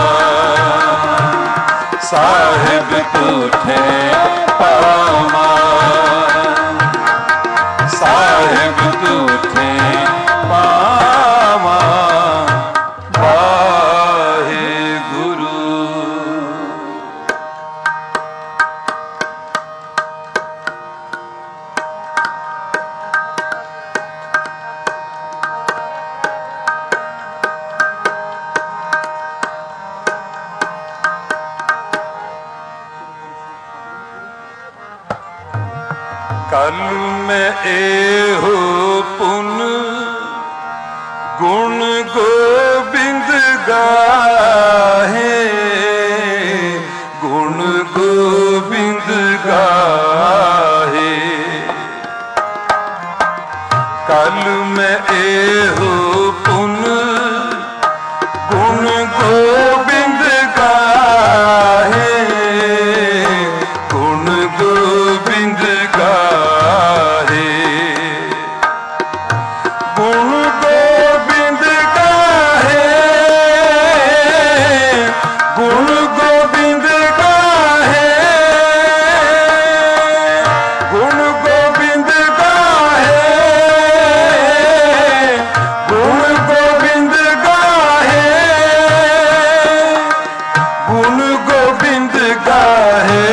साहिब तुझे पावा। साहिब तुझे पावा। वाहेगुरु। कल में एहो पुन गुण गोबिंद गाहे। गुण गोबिंद गाहे। कल में एहो पुन गुण गोबिंद गाहे। गुण गोबिंद गाहे। गुण गोबिंद गाहे। गुण गोबिंद गाहे। गुण गोबिंद गाहे। गुण गोबिंद गाहे। गुण गोबिंद गाहे।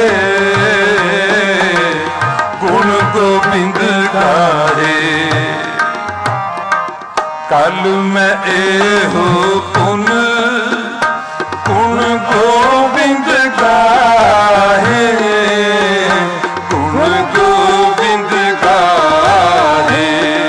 गुण गोबिंद गाहे। कल में एहो पुन गुण गोबिंद गाहे। गुण गोबिंद गाहे।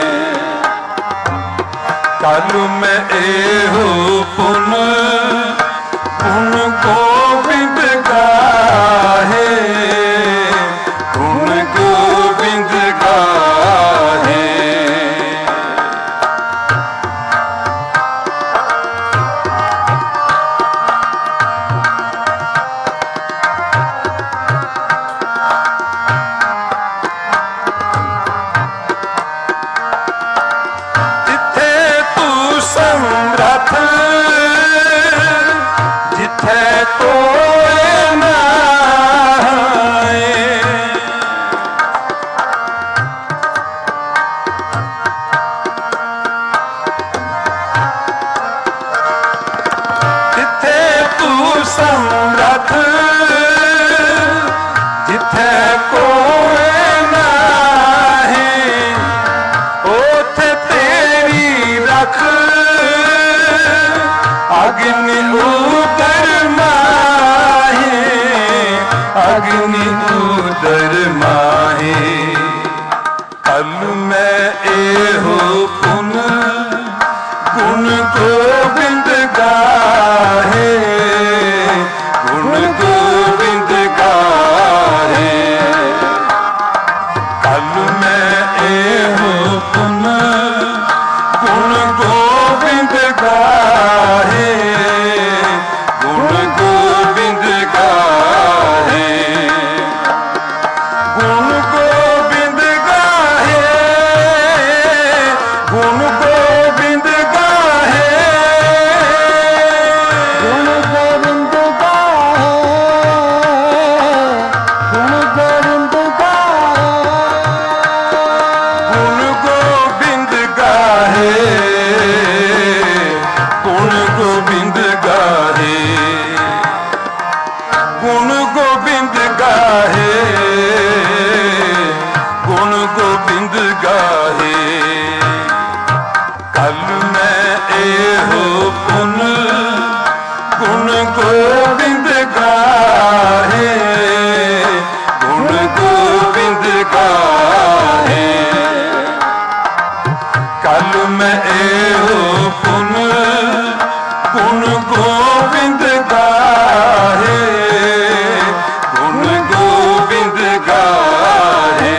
कल में एहो पुन गुण गोबिंद गाहे। गुण गोबिंद गाहे। जिथे तू समरथ जिथे कोई नाए। जिथे तू समरथ जिथे कोई नाहे। ओथे तेरी रख अग्नि उदर माहे, अग्नि उदर माहे। कल मैं एहो पुन गुण गोबिंद गाहे, गुण गोबिंद गाहे। कल मैं एहो पुन गुण गोबिंद गाहे, गुण गोबिंद गाहे। गुण गोबिंद गाहे, गुण गोबिंद गाहे, गुण गोविंद गाहे, गुण गोविंद गाहे, गुण गोबिंद गाहे, गुण गोबिंद गाहे। गुण गोबिंद गाहे, गुण गोबिंद गाहे। कल मैं एहो पुन गुण गोबिंद गाहे, गुण गोबिंद गाहे। कल मैं एहो पुन गुण गोबिंद गाहे, गुण गोबिंद गाहे।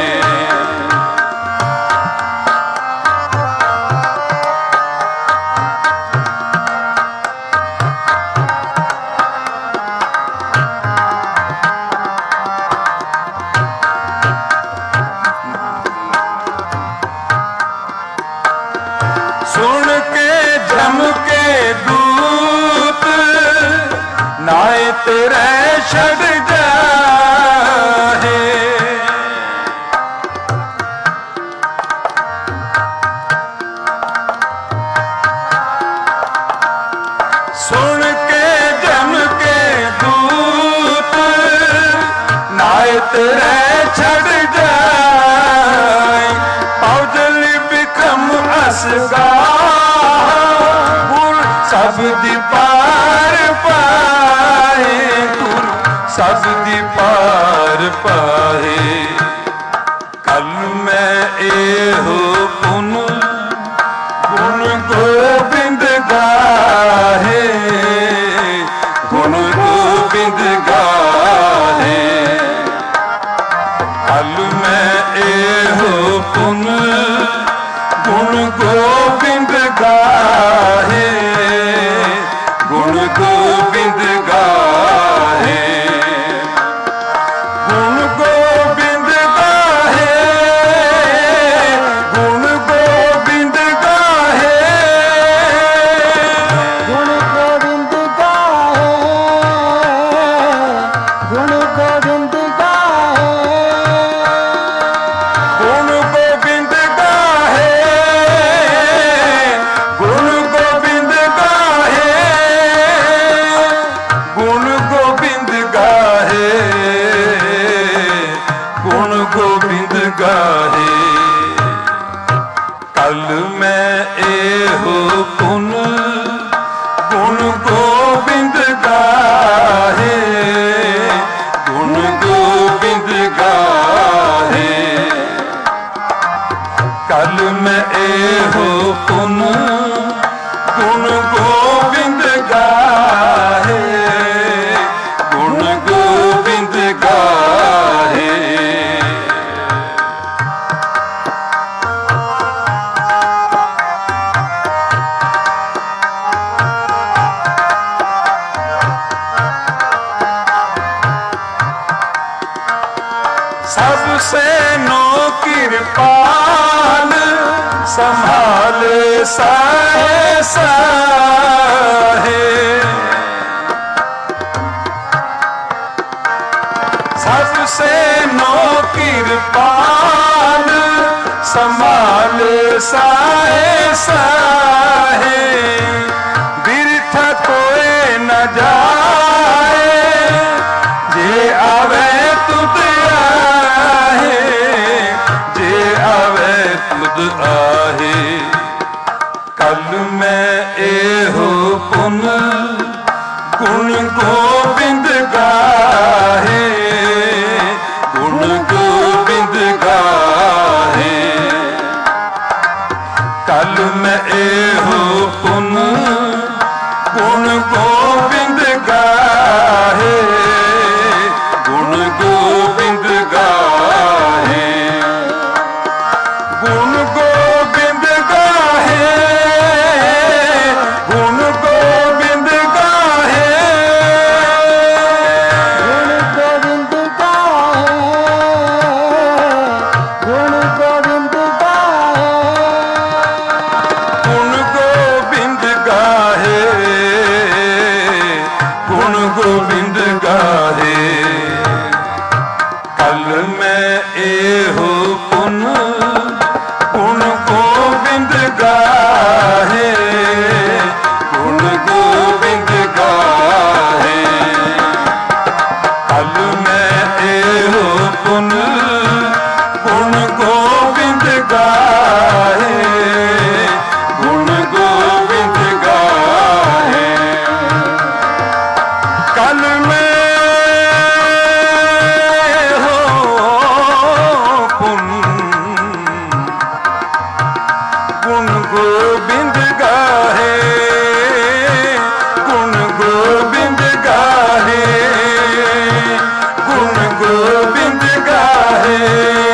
सुन के जम के दूत नाए तेरे छड़ जाहे। सुन के जम के दूत नाए तेरे छड़ जाए। पौजल बिक्रम असगा गुर सब दी पार पाए, गुर सब दी पार पाए। कल मैं एहो पुन गुण गोबिंद गाहे, गुण गोबिंद गाहे। कल मैं एहो पुन गुण गोबिंद गाहे, गुण गोबिंद गाहे। गुण गोबिंद गाहे, गुण गोबिंद गाहे, गुण गोविंद गाहे, गुण गोविंद गाहे, गुण गोबिंद गाहे, गुण गोबिंद गाहे, गुण गोबिंद गाहे, गुण गोबिंद गाहे। कल मैं एहो पुन गुण गोबिंद गाहे, गुण गोबिंद गाहे। कल मैं एहो पुन गुण गोबिंद गाहे, गुण गोबिंद गाहे। सबसे नो कृपाल संभाले साए साहे। सबसे नो कृपाल संभाले साए साहे। बिरथा कोई न जाए, जे आवे तुद आहे, जे आवे तुद आहे। कल मैं एहो पुन मैं एहो पुन गुण गोबिंद गाहे, गुण गोबिंद गाहे, गुण गोबिंद गाहे, गुण गोबिंद गाहे, गुण गोविंद गाहे, गुण गोविंद गाहे, गुण गोबिंद गाहे, कल मैं एहो पुन गुण गोबिंद गाहे, गुण गोबिंद गाहे, कल मैं एहो पुन गुण गोबिंद गाहे, गुण गोबिंद गाहे, कल मैं हो पुन गुण गोबिंद गाहे, गुण गोबिंद गाहे, गुण गोबिंद गाहे,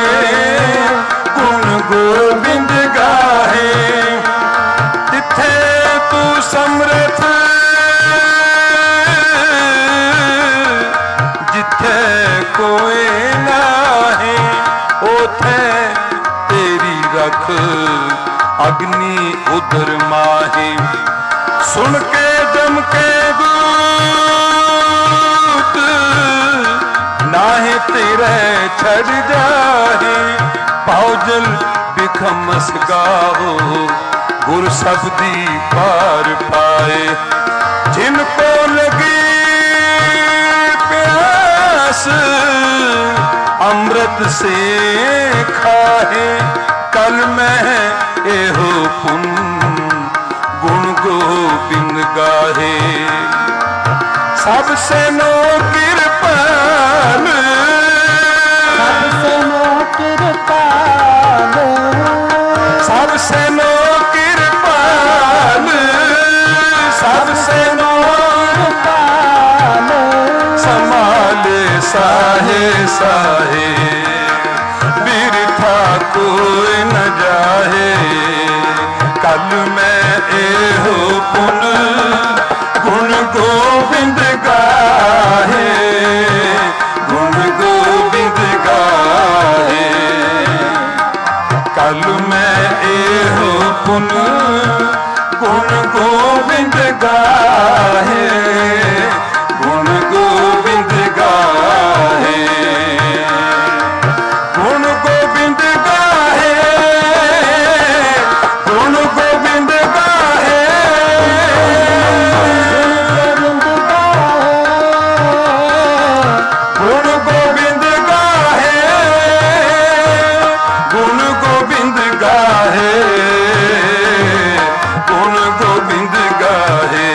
गुण गोबिंद गाहे, तिथे तू समर्थ जिथे कोई नाहे, ओथे तेरी रख अग्नि उधर माहे, सुन के जम के दूत नाहे तेरे छड़ जाहे, पाउजल बिखमस गाहो गुर सबदी पार पाए, जिनको लगी प्यास अमृत से खाए, कल मैं एहो पुन गुण गोबिंद गाहे, सबसे नो कृपाल, सबसे नो कृपाल, सबसे नो कृपाल, सबसे नो कृपाल, संभाले साहे साहे, बिरथा कोई न जाहे, कल मैं एहो पुन गुण गोबिंद गाहे, गुण गोबिंद गाहे, कल मैं एहो पुन गुण गोबिंद गाहे, गुण गोबिंद गाहे, गुण गोबिंद गाहे, गुण गोबिंद गाहे, गुण गोबिंद गाहे, गुण गोबिंद गाहे, गुण गोबिंद गाहे,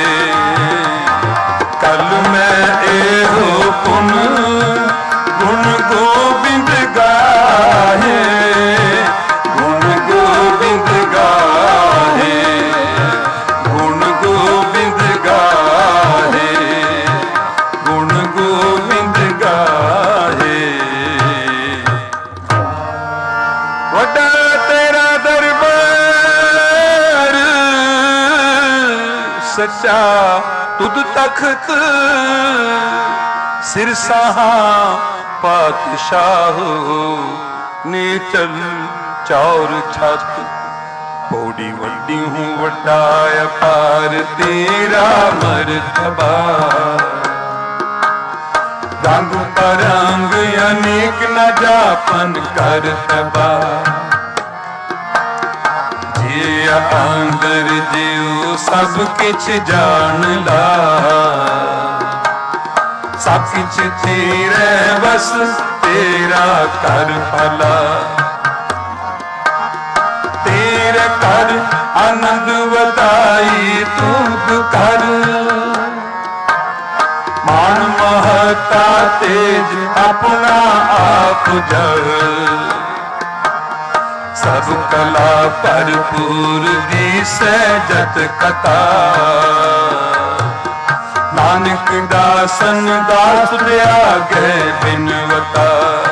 कल मैं एहो पुन गुण गोबिंद गाहे, गुण गोबिंद गाहे, गुण गोबिंद गाहे, गुण गोबिंद गाहे, वड्डा तेरा दरबार सच्चा तुद तख्त, सिरसाहा पातशाह नीचल चौर छत, पौड़ी वड्डी हूँ वड्डा अपार तेरा मरतबा, रंग परंग अनेक न जापन कर तबा, जे अंदर जियो सब किछ जान ला, सब किछ तेरे बस तेरा कर भला, तेरे कर आनंद वताई तूत कर, मान महता तेज अपना आप जल, ਸਭ ਕਲਾ ਭਰਪੂਰ ਦੀਸੈ ਜਤ ਕਥਾ ਨਾਨਕ ਦਾਸਨ ਦਾਸ ਤਿਆਗੈ ਬਿਨਵਤਾ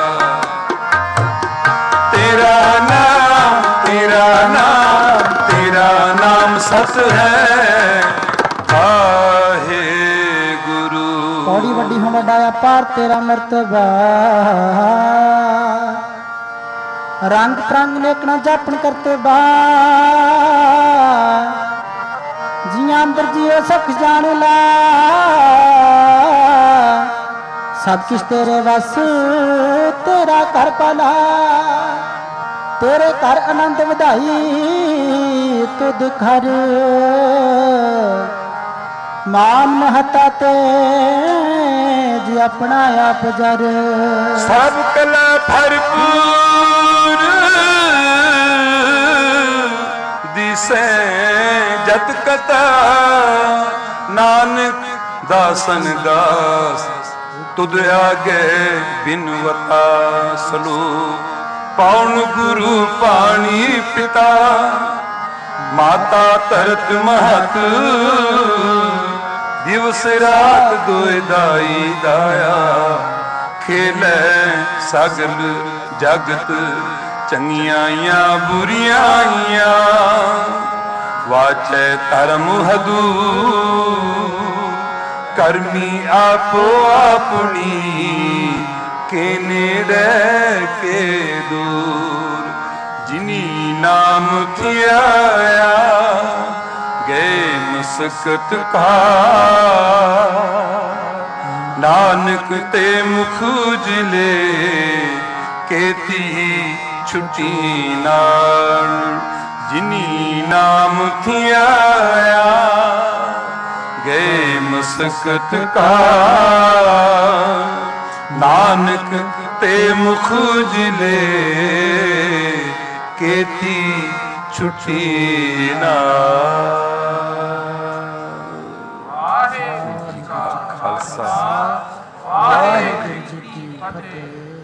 ਤੇਰਾ ਨਾਮ ਤੇਰਾ ਨਾਮ ਤੇਰਾ ਨਾਮ ਸਤ ਹੈ ਆਹੇ ਗੁਰੂ। ਪੌੜੀ ਵੱਡੀ ਹੋਂ ਵੱਡਾ ਅਪਾਰ ਤੇਰਾ ਮਰਤਬਾ ਰੰਗ ਪ੍ਰੰਗ ਨੇਕ ਨਾ ਜਾਪਣ ਕਰਤੇ ਬਾ ਜੀਆਂ ਅੰਦਰ ਜੀਓ ਸਖ ਜਾਣ ਲਾ ਸਭ ਕੁਛ ਤੇਰੇ ਵਸ ਤੇਰਾ ਘਰ ਪਾਲਾ ਤੇਰੇ ਘਰ ਆਨੰਦ ਵਧਾਈ ਤੁਧ ਘਰ ਮਾਨ ਮਹਤਾ ਤੇ ਜੀ ਆਪਣਾ ਆਪ ਜਰ ਸਭ ਕਲਾ ਭਰਪੂਰ ਦਿਸੈ ਜਤ ਕਥਾ ਨਾਨਕ ਦਾਸਨ ਦਾਸ ਤੁਧ ਆਗੇ ਬਿਨਵਤਾ ਸਲੂਕ ਪੌਣ ਗੁਰੂ ਪਾਣੀ ਪਿਤਾ ਮਾਤਾ ਧਰਤ ਮਹਤ ਦਿਵਸ ਰਾਤ ਦੋਇ ਦਾਈ ਦਾਇਆ ਖੇਲੇ ਸਗਲ ਜਗਤ ਚੰਗੀਆਂ ਬੁਰੀਆਂ ਵਾਚੈ ਧਰਮ ਹਦੂ ਕਰਮੀ ਆਪੋ ਆਪਣੀ ਕੇ ਨੇੜੇ ਕੇ ਦੂਰ ਜਿਨੀ ਨਾਮ ਧਿਆਇਆ ਗਏ ਮੁਸਕਤ ਕਾ ਨਾਨਕ ਤੇ ਮੁਖ ਜਿਲੇ ਕੇਤੀ ਛੁੱਟੀ ਨਾਲ ਜਿਨੀ ਨਾਮ ਧਿਆਇਆ ਗਏ ਮੁਸਕਤ ਕਾ ਨਾਨਕ ਤੇ ਮੁਖ ਜਿਲੇ ਕੇਤੀ ਛੁੱਟੀ ਨਾ। ਵਾਹਿਗੁਰੂ ਜੀ ਕਾ ਖਾਲਸਾ ਵਾਹਿਗੁਰੂ ਜੀ ਕੀ ਫਤਿਹ।